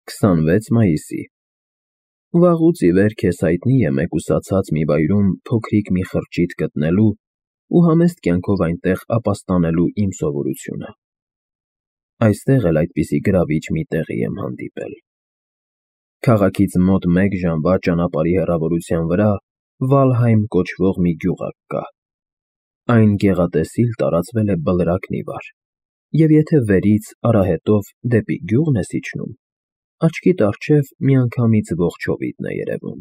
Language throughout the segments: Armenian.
26 մայիսի Վաղուց ի վեր քեզ հայտնի է մեկուսացած մի վայրում փոքրիկ մի խրճիթ գտնելու ու համեստ կյանքով այնտեղ ապաստանելու իմ սովորությունը։ Այստեղ էլ այդպիսի գրավիչ մի տեղի եմ հանդիպել։ Քաղաքից մոտ 1 ժամվա ճանապարհի հեռավորության վրա Վալհայմ կոչվող մի գյուղակ կա։ Այն գեղատեսիլ տարածվել է բլրակն ի վար, և եթե վերից արահետով դեպի գյուղն ես իջնում, աչքիդ առջև միանգամից ողջ հովիտն է երևում։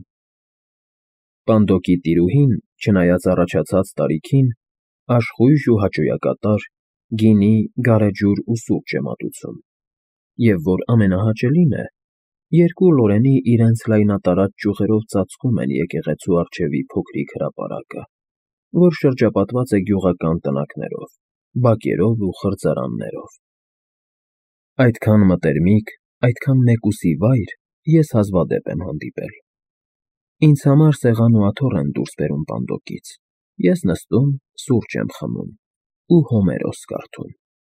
Պանդոկի տիրուհին, չնայած առաջացած տարիքին, աշխույժ ու հաճոյակատար, գինի, գարեջուր ու սուրճ է մատուցում, և որ ամենահաճելին է, 2 լորենի իրենց լայնատարած ճյուղերով ծածկում են եկեղեցու առջևի փոքրիկ հրապարակը, որ շրջապատված է գյուղական տնակներով, բակերով ու խրձարաններով։ Այդքան մտերմիկ, այդքան մեկուսի վայր ես հազվադեպ եմ հանդիպել։ Ինձ համար սեղան ու աթոռ են դուրս բերում պանդոկից, ես նստում, սուրճ եմ խմում ու Հոմերոս կարդում։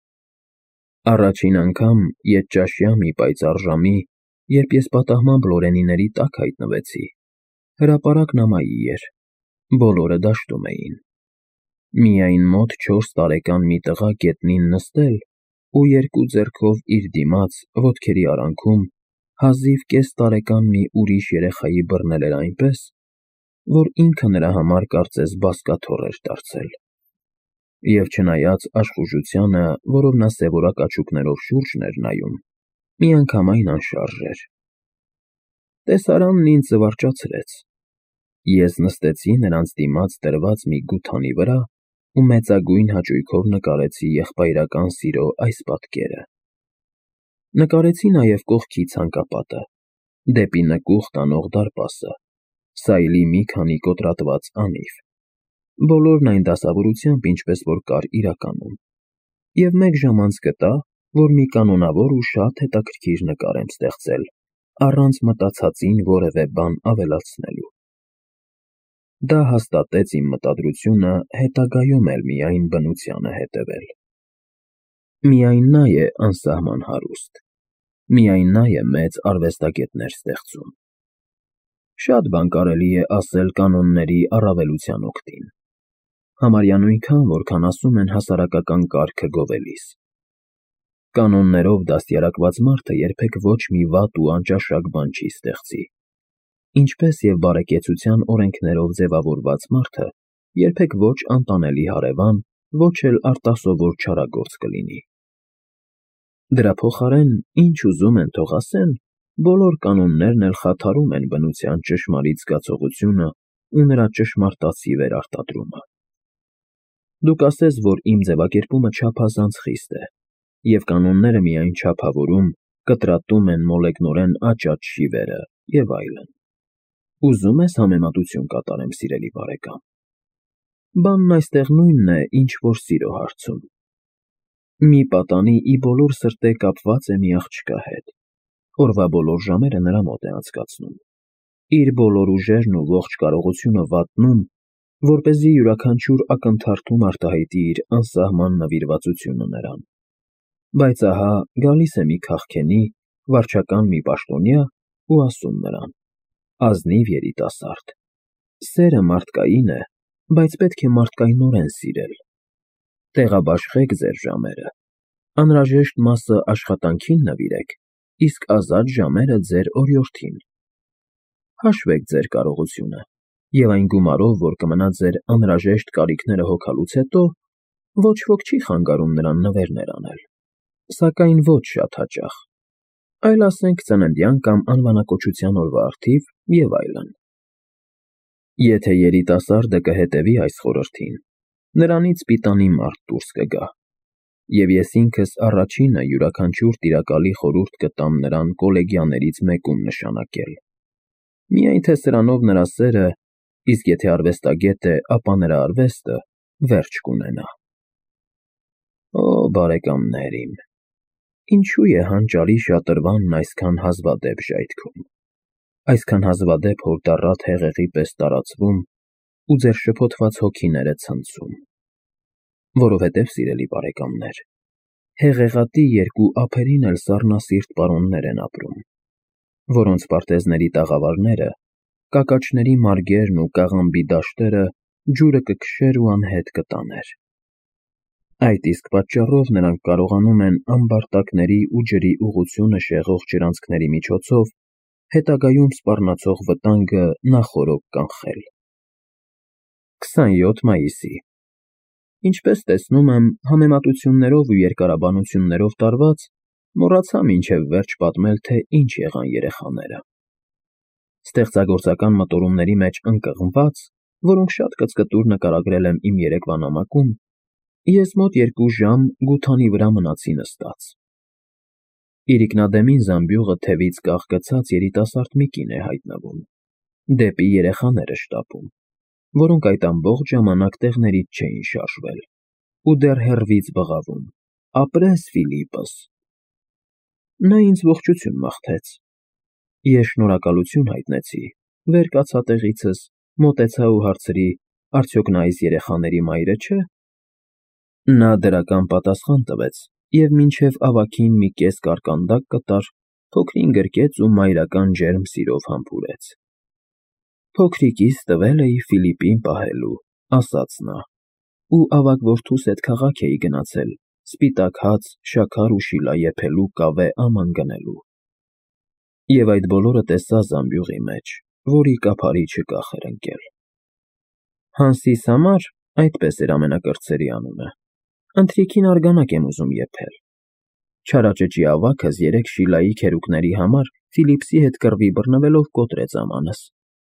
Առաջին անգամ ետճաշյա մի պայծառ ժամի, երբ ես պատահմամբ լորենիների տակ հայտնվեցի, հրապարակն ամայի էր, բոլորը դաշտում էին։ Միայն մոտ 4 տարեկան մի տղա գետնին նստել ու 2 ձեռքով իր դիմաց, ոտքերի արանքում, հազիվ կես տարեկան մի ուրիշ երեխայի բռնել էր այնպես, որ ինքը նրա համար կարծես բազկաթոռ էր դարձել։ Եվ չնայած աշխուժությանը, որով նա սևորակ աչուկներով շուրջն էր նայում, միանգամայն անշարժ էր։ Տեսարանն ինձ զվարճացրեց։ Ես նստեցի նրանց դիմաց դրված մի գութանի վրա ու մեծագույն հաճույքով նկարեցի եղբայրական սիրո այս պատկերը։ Նկարեցի նաև կողքի ցանկապատը, դեպի նկուղ տանող դարպասը, սայլի մի քանի կոտրատված անիվ, բոլորն այն դասավորությամբ, ինչպես որ կար իրականում, և մեկ ժամ անց գտա, որ մի կանոնավոր ու շատ հետաքրքիր նկար եմ ստեղծել, առանց մտածածին որևէ բան ավելացնելու։ Դա հաստատեց իմ մտադրությունը հետագայում էլ միայն բնությանը հետևել։ Միայն նա է անսահման հարուստ, միայն նա է մեծ արվեստագետներ ստեղծում։ Շատ բան կարելի է ասել կանոնների առավելության օգտին, համարյա նույնքան, որքան ասում են հասարակական կարգը գովելիս։ Կանոններով դաստիարակված մարդը երբեք ոչ մի վատ ու անճաշակ բան չի ստեղծի, ինչպես և բարեկեցության օրենքներով ձևավորված մարդը երբեք ոչ անտանելի հարևան, ոչ էլ արտասովոր չարագործ կլինի։ Դրա փոխարեն, ինչ ուզում են թող ասեն, բոլոր կանոններն էլ խաթարում են բնության ճշմարիտ զգացողությունը ու նրա ճշմարտացի վերարտադրումը։ Դուք ասես, որ իմ ձևակերպումը չափազանց խիստ է, և կանոնները միայն չափավորում, կտրատում են մոլեգնորեն աճած շիվերը և այլն։ Ուզում ես համեմատություն կատարեմ, սիրելի բարեկամ։ Բանն այստեղ նույնն է, ինչ որ սիրո հարցում։ Մի պատանի ի բոլոր սրտե կապված է մի աղջկա հետ, օրվա բոլոր ժամերը նրա մոտ է անցկացնում, իր բոլոր ուժերն ու ողջ կարողությունը վատնում, որպեսզի յուրաքանչյուր ակնթարթում արտահայտի իր անսահման նվիրվածությունը նրան։ Բայց ահա գալիս է մի քաղքենի, վարչական մի պաշտոնյա ու ասում նրան. ազնիվ երիտասարդ, սերը մարդկային է, բայց պետք է մարդկայնորեն սիրել։ Տեղաբաշխեք ձեր ժամերը, անհրաժեշտ մասը աշխատանքին նվիրեք, իսկ ազատ ժամերը ձեր օրիորդին։ Հաշվեք ձեր կարողությունը, և այն գումարով, որ կմնա ձեր անհրաժեշտ կարիքները հոգալուց հետո, ոչ ոք չի խանգարում նրան նվերներ անել, սակայն ոչ շատ հաճախ, այլ ասենք ծննդյան կամ անվանակոչության օրվա առթիվ և այլն։ Եթե երիտասարդը կհետևի այս խորհրդին, նրանից պիտանի մարդ դուրս կգա, և ես ինքս առաջինը յուրաքանչյուր տիրակալի խորհուրդ կտամ նրան կոլեգիաներից մեկում նշանակել, միայն թե սրանով նրա սերը, իսկ եթե արվեստագետ է, ապա նրա արվեստը վերջ կունենա։ Օ, բարեկամներ իմ, ինչու է հանճարի շատրվանն այսքան հազվադեպ ժայթքում, այսքան հազվադեպ հորդառատ հեղեղի պես տարածվում ու ձեր շփոթված հոգիները ցնցում։ Որովհետև, սիրելի բարեկամներ, հեղեղատի 2 ափերին էլ սառնասիրտ պարոններ են ապրում, որոնց պարտեզների տաղավարները, կակաչների մարգերն ու կաղամբի դաշտերը ջուրը կքշեր ու անհետ կտաներ։ Այդ իսկ պատճառով նրանք կարողանում են ամբարտակների ու ջրի ուղղությունը շեղող ջրանցքների միջոցով հետագայում սպառնացող վտանգը նախօրոք կանխել։ 27 մայիսի Ինչպես տեսնում եմ, համեմատություններով ու երկարաբանություններով տարված, մոռացա մինչև վերջ պատմել, թե ինչ եղան երեխաները։ Ստեղծագործական մտորումների մեջ ընկղմված, որոնք շատ կծկտուր նկարագրել եմ իմ երեկվա նամակում, ես մոտ 2 ժամ գութանի վրա մնացի նստած։ Իրիկնադեմին զամբյուղը թևից կախկցած երիտասարդ մի կին է հայտնվում, դեպի երեխաները շտապում, որոնք այդ ամբողջ ժամանակ տեղներից չէին շարժվել, ու դեռ հեռվից բղավում. «Ապրես, Ֆիլիպս»։ Նա ինձ ողջություն մաղթեց։ Ես շնորհակալություն հայտնեցի, վեր կացա տեղիցս, մոտեցա ու հարցրի. «Արդյոք նա այս երեխաների մայրը չէ»։ Նա դրական պատասխան տվեց և մինչև ավագին մի կես կարկանդակ կտար, փոքրին գրկեց ու մայրական ջերմ սիրով համբուրեց։ «Փոքրիկիս տվել էի Ֆիլիպին պահելու», ասաց նա, «ու ավագ որդուս հետ քաղաք էի գնացել սպիտակ հաց, շաքար ու շիլա եփելու կավե աման գնելու։ Եվ այդ բոլորը տեսա զամբյուղի մեջ, որի կափարիչը կախ էր ընկել։ Հանսիս համար, այդպես էր ամենակրտսերի անունը, ընթրիքին արգանակ եմ ուզում եփել։ Չարաճճի ավագս 3 շիլայի քերուկների համար Ֆիլիպսի հետ կռվի բռնվելով կոտրեց ամանս։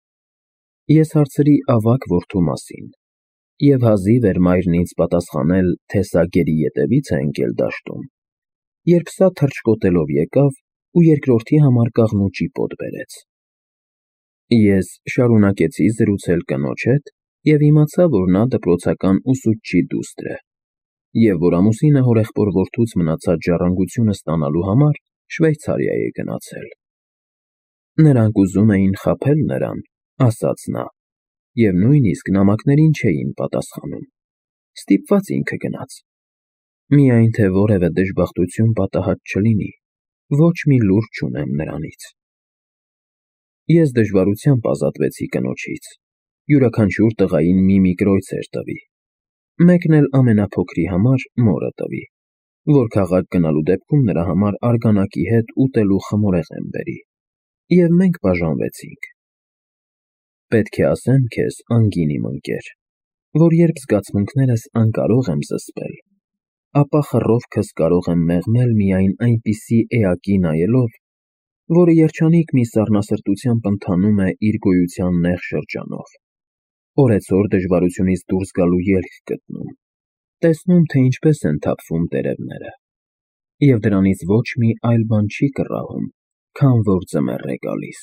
Ես հարցրի ավագ որդու մասին, և հազիվ էր մայրն ինձ պատասխանել, թե սա գերի ետևից է ընկել դաշտում, երբ սա թռչկոտելով եկավ ու երկրորդի համար կաղնուճի պոտ բերեց։ Ես շարունակեցի զրուցել կնոջ հետ և իմացա, որ նա դպրոցական ուսուցչի դուստր է, և որ ամուսինը հորեղբոր որդուց մնացած ժառանգությունը ստանալու համար Շվեյցարիա է գնացել։ Նրանք ուզում էին խաբել նրան, ասաց նա, և նույնիսկ նամակներին չէին պատասխանում։ Ստիպված ինքը գնաց։ Միայն թե որևէ դժբախտություն պատահած չլինի, ոչ մի լուր չունեմ նրանից։ Ես դժվարությամբ ազատվեցի կնոջից, յուրաքանչյուր տղային մի կրոյցեր տվի, մեկն էլ ամենափոքրի համար մորը տվի, որ քաղաք գնալու դեպքում նրա համար արգանակի հետ ուտելու խմորեղեն բերի, և մենք բաժանվեցինք։ Պետք է ասեմ քեզ, անգին իմ ընկեր, որ երբ զգացմունքներս անկարող եմ զսպել, ապա խռովքս կարող եմ մեղմել միայն այնպիսի էակի նայելով, որը երջանիկ մի սառնասրտությամբ ընթանում է իր գոյության նեղ շրջանով, օրեցօր դժվարությունից դուրս գալու ելք գտնում, տեսնում, թե ինչպես են թափվում տերևները, և դրանից ոչ մի այլ բան չի կռահում, քան որ ձմեռ է գալիս։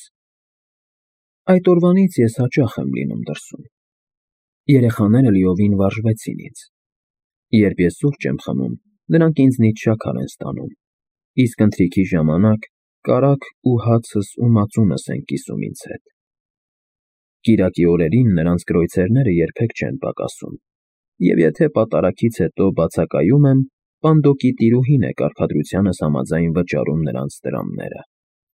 Այդ օրվանից ես հաճախ եմ լինում դրսում։ Երեխաները լիովին վարժվեցին ինձ։ Երբ ես սուրճ եմ խմում, նրանք ինձնից շաքար են ստանում, իսկ ընթրիքի ժամանակ կարագ ու հացս ու մածունս են կիսում ինձ հետ։ Կիրակի օրերին նրանց կրոյցերները երբեք չեն պակասում, և եթե պատարագից հետո բացակայում եմ, պանդոկի տիրուհին է կարգադրությանս համաձայն վճարում նրանց տրամները։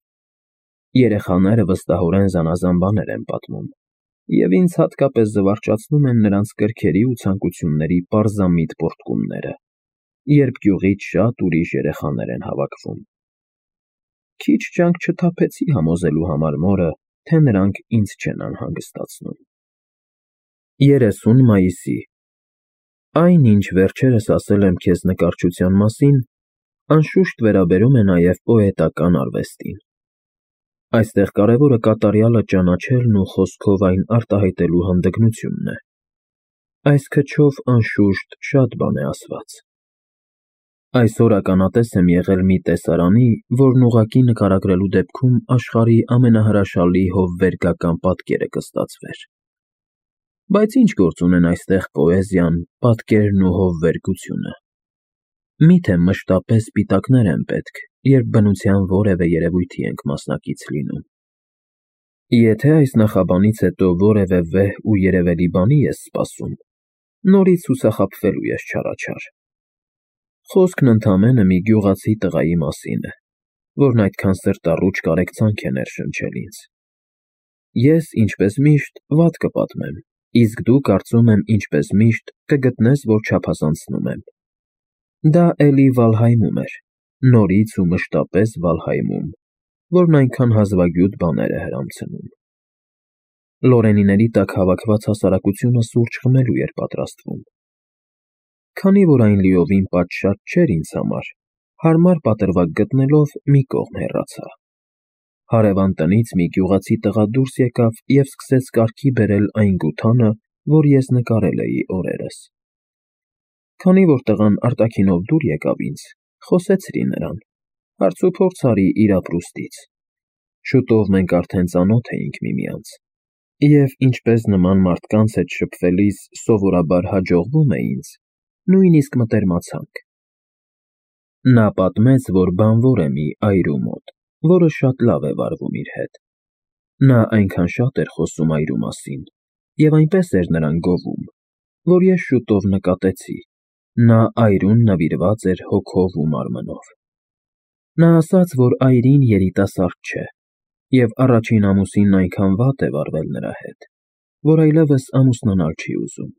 Երեխաները վստահորեն զանազան բաներ են պատմում, և ինձ հատկապես զվարճացնում են նրանց կրքերի ու ցանկությունների պարզամիտ պոռթկումները, երբ գյուղից շատ ուրիշ երեխաներ են հավաքվում։ Քիչ ջանք չթափեցի համոզելու համար մորը, թե նրանք ինձ չեն անհանգստացնում։ 30 մայիսի Այն, ինչ վերջերս ասել եմ քեզ նկարչության մասին, անշուշտ վերաբերում է նաև պոետական արվեստին։ Այստեղ կարևորը կատարյալը ճանաչելն ու խոսքով այն արտահայտելու հանդգնությունն է։ Այս քչով, անշուշտ, շատ բան է ասված։ Այսօր ականատես եմ եղել մի տեսարանի, որն ուղղակի նկարագրելու դեպքում աշխարհի ամենահրաշալի հովվերգական պատկերը կստացվեր։ Բայց ինչ գործ ունեն այստեղ պոեզիան, պատկերն ու հովվերգությունը։ Միթե մշտապես սպիտակներ են պետք, երբ բնության որևէ երևույթի ենք մասնակից լինում։ Եթե այս նախաբանից հետո որևէ վեհ ու երևելի բանի ես սպասում, նորից հուսախաբվելու ես չարաչար։ Խոսքն ընդամենը մի գյուղացի տղայի մասին է, որն այդքան սրտառուչ կարեկցանք է ներշնչել ինձ։ Ես, ինչպես միշտ, վատ կպատմեմ, իսկ դու կարծում եմ, ինչպես միշտ, կգտնես, որ չափազանցնում եմ։ Դա էլի Վալհայմում էր, նորից ու մշտապես Վալհայմում, որն այնքան հազվագյուտ բաներ է հրամցնում։ Լորենիների տակ հավաքված հասարակությունը սուրճ խմելու էր պատրաստվում։ Քանի որ այն լիովին պատշաճ չէր ինձ համար, հարմար պատրվակ գտնելով մի կողմ հեռացա։ Հարևան տնից մի գյուղացի տղա դուրս եկավ և սկսեց կարգի բերել այն գութանը, որ ես նկարել էի օրերս։ Քանի որ տղան արտաքինով դուր եկավ ինձ, խոսեցրի նրան, հարցուփորձ արի իր ապրուստից։ Շուտով մենք արդեն ծանոթ էինք միմյանց, և ինչպես նման մարդկանց հետ շփվելիս սովորաբար հաջողվում է ինձ, նույնիսկ մտերմացանք։ Նա պատմեց, որ բանվոր է մի այրու մոտ, որը շատ լավ է վարվում իր հետ։ Նա այնքան շատ էր խոսում այրու մասին, և այնպես էր նրան գովում, որ ես շուտով նկատեցի, նա այրուն նվիրված էր հոգով ու մարմնով։ Նա ասաց, որ այրին երիտասարդ չէ, և առաջին ամուսինն այնքան վատ է վարվել նրա հետ, որ այլևս ամուսնանալ չի ուզում։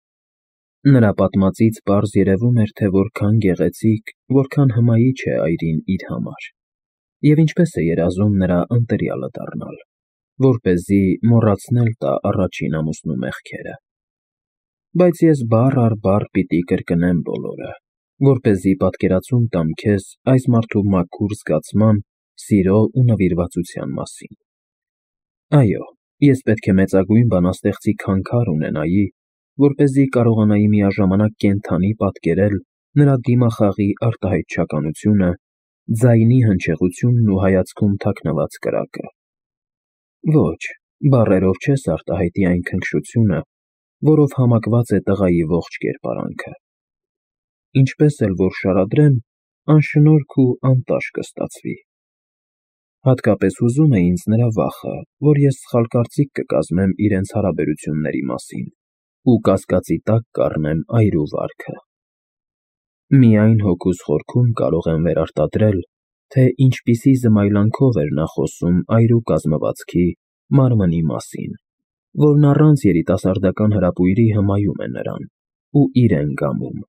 Նրա պատմածից պարզ երևում էր, թե որքան գեղեցիկ, որքան հմայիչ է այրին իր համար, և ինչպես է երազում նրա ընտելյալը դառնալ, որպեսզի մոռացնել տա առաջին ամուսնու մեղքերը։ Բայց ես բառ առ բառ պիտի կրկնեմ բոլորը, որպեսզի պատկերացում տամ քեզ այս մարդու մաքուր զգացման, սիրո ու նվիրվածության մասին։ Այո, ես պետք է մեծագույն բանաստեղծի քանքար ունենայի, որպեսզի կարողանայի միաժամանակ կենդանի պատկերել նրա դիմախաղի արտահայտչականությունը, ձայնի հնչեղությունն ու հայացքում թաքնված կրակը։ Ոչ, բառերով չես արտահայտի այն քնքշությունը, որով համակված է տղայի ողջ կերպարանքը։ Ինչպես էլ որ շարադրեմ, անշնորհք ու անտաշ կստացվի։ Հատկապես հուզում է ինձ նրա վախը, որ ես սխալ կարծիք կկազմեմ իրենց հարաբերությունների մասին ու կասկածի տակ կառնեմ այրու վարքը։ Միայն հոգուս խորքում կարող եմ վերարտադրել, թե ինչպիսի զմայլանքով էր նա խոսում այրու կազմվածքի, մարմնի մասին, որն առանց երիտասարդական հրապույրի հմայում է նրան ու իրեն գամում։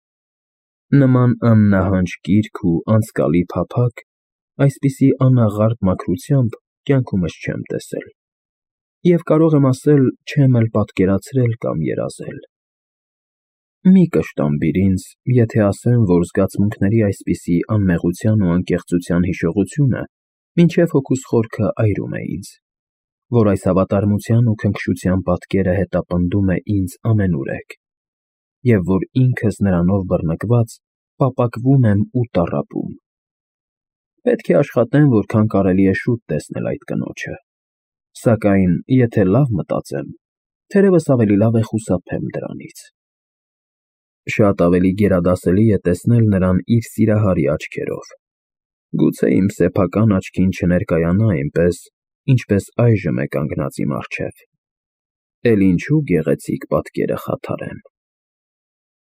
Նման աննահանջ կիրք ու անձկալի փափագ, այսպիսի անաղարտ մաքրությամբ կյանքումս չեմ տեսել, և կարող եմ ասել, չեմ էլ պատկերացրել կամ երազել։ Մի կշտամբիր ինձ, եթե ասեմ, որ զգացմունքների այսպիսի անմեղության ու անկեղծության հիշողությունը մինչև հոգուս խորքը այրում է ինձ, որ այս հավատարմության ու քնքշության պատկերը հետապնդում է ինձ ամենուրեք, և որ ինքս նրանով բռնկված պապակվում եմ ու տառապում։ Պետք է աշխատեմ որքան կարելի է շուտ տեսնել այդ կնոջը, սակայն եթե լավ մտածեմ, թերևս ավելի լավ է խուսափեմ դրանից։ Շատ ավելի գերադասելի է տեսնել նրան իր սիրահարի աչքերով։ Գուցե իմ սեփական աչքին չներկայանա այնպես, ինչպես այժմ է կանգնած իմ առջև։ Էլ ինչու գեղեցիկ պատկերը խաթարեմ։